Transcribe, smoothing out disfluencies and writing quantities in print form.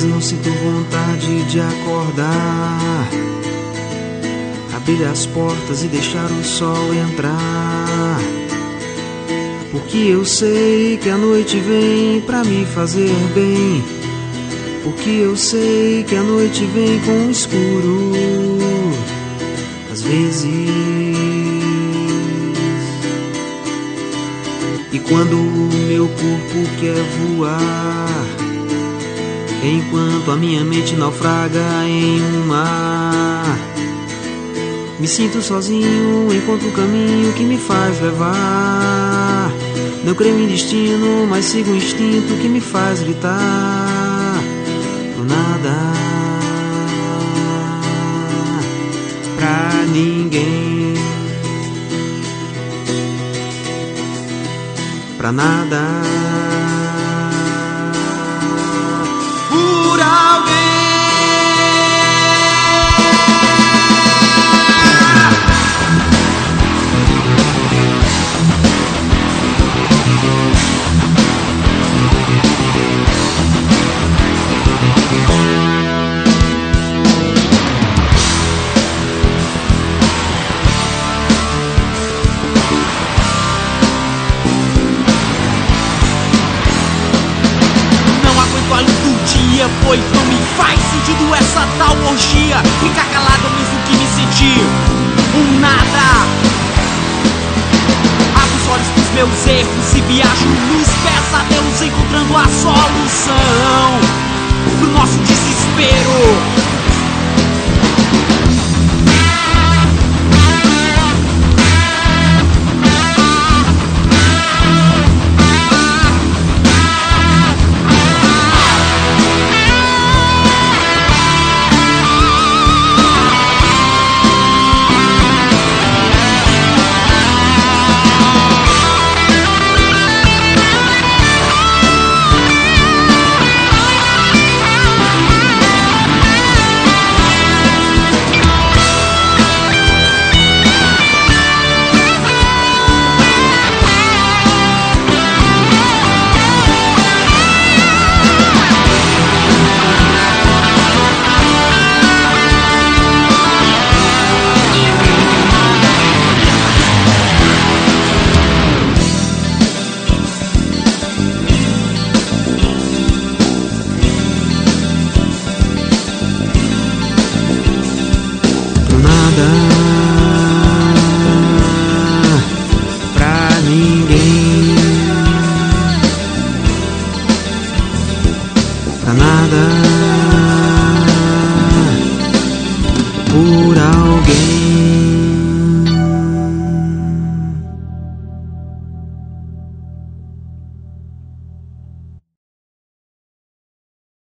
vezes não sinto vontade de acordar, abrir as portas e deixar o sol entrar, porque eu sei que a noite vem pra me fazer bem, porque eu sei que a noite vem com o escuro. Às vezes, e quando o meu corpo quer voar, enquanto a minha mente naufraga em um mar, me sinto sozinho, encontro o caminho que me faz levar. Não creio em destino, mas sigo o instinto que me faz gritar pro nada, pra ninguém, pra nada, por alguém. Pois não me faz sentido essa tal orgia. Ficar calado é mesmo que me sentir um nada. Abro os olhos pros meus erros e viajo nos pesadelos, encontrando a solução pro nosso desespero.